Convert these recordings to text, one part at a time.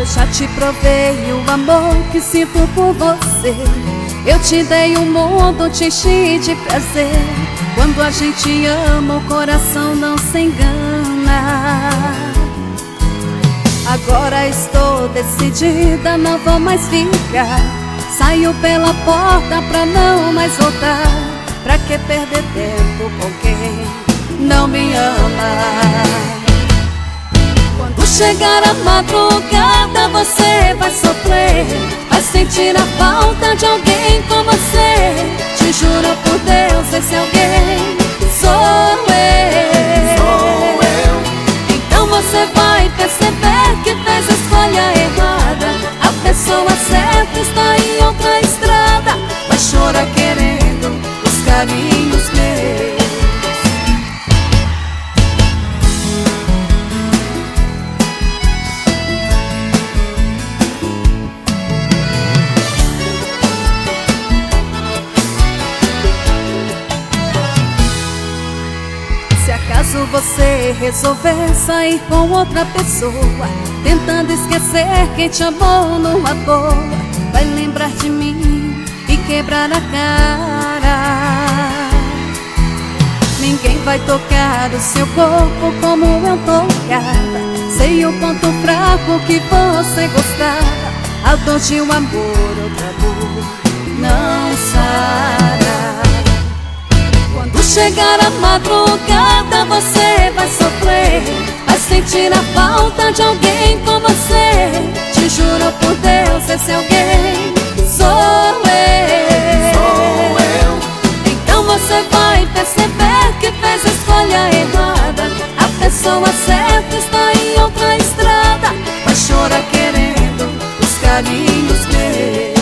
Eu já te provei o amor que sinto por você. Eu te dei o mundo, te enchi de prazer. Quando a gente ama, o coração não se engana. Agora estou decidida, não vou mais ficar. Saio pela porta pra não mais voltar. Pra que perder tempo com quem não me ama? Quando chegar a madrugada você vai sofrer, vai sentir a falta de alguém como você. Te juro por Deus, esse alguém sou eu. Então você vai perceber que fez a escolha errada. A pessoa certa está em outra estrada. Vai chorar querendo os carinhos meus. Se acaso você resolver sair com outra pessoa, tentando esquecer quem te amou numa boa, vai lembrar de mim e quebrar a cara. Ninguém vai tocar o seu corpo como eu tocava. Sei o ponto fraco que você gostava. A dor de um amor, outra dor não sara. Quando chegar a madrugada você vai sofrer, vai sentir a falta de alguém como você. Te juro por Deus, esse alguém sou eu. Então você vai perceber que fez a escolha errada. A pessoa certa está em outra estrada. Vai chorar querendo os carinhos meus.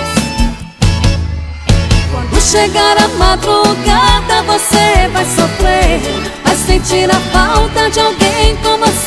Quando chegar a madrugada você vai sofrer, vai sentir a falta de alguém como você.